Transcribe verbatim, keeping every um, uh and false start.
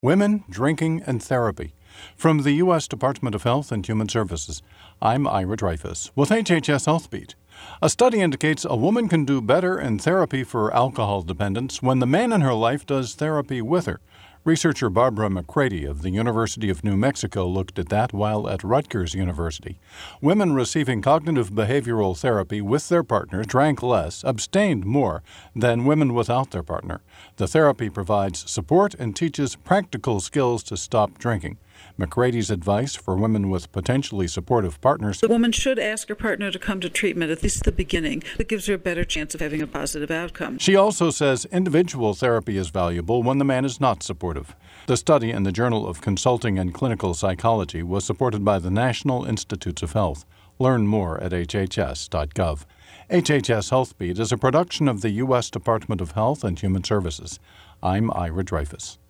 Women, Drinking, and Therapy. From the U S Department of Health and Human Services, I'm Ira Dreyfus with H H S Healthbeat. A study indicates a woman can do better in therapy for alcohol dependence when the man in her life does therapy with her. Researcher Barbara McCready of the University of New Mexico looked at that while at Rutgers University. Women receiving cognitive behavioral therapy with their partner drank less, abstained more than women without their partner. The therapy provides support and teaches practical skills to stop drinking. McCready's advice for women with potentially supportive partners: the woman should ask her partner to come to treatment, at least at the beginning. It gives her a better chance of having a positive outcome. She also says individual therapy is valuable when the man is not supportive. The study in the Journal of Consulting and Clinical Psychology was supported by the National Institutes of Health. Learn more at H H S dot gov. H H S Healthbeat is a production of the U S Department of Health and Human Services. I'm Ira Dreyfus.